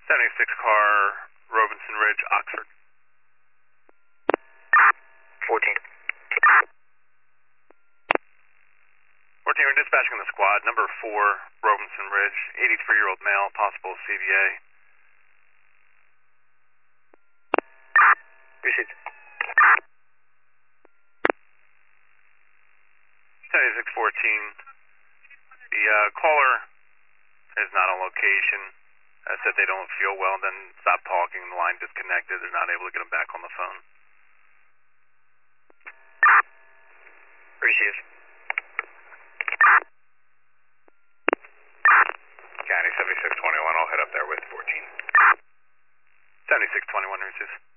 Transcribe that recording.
76 car, Robinson Ridge, Oxford. 14. 14, we're dispatching the squad, number 4, Robinson Ridge, 83-year-old male, possible CVA. Received. 7614, the caller is not on location. Said they don't feel well, then stopped talking, the line disconnected, they're not able to get them back on the phone. Received. County 7621, I'll head up there with 14. 7621, receive.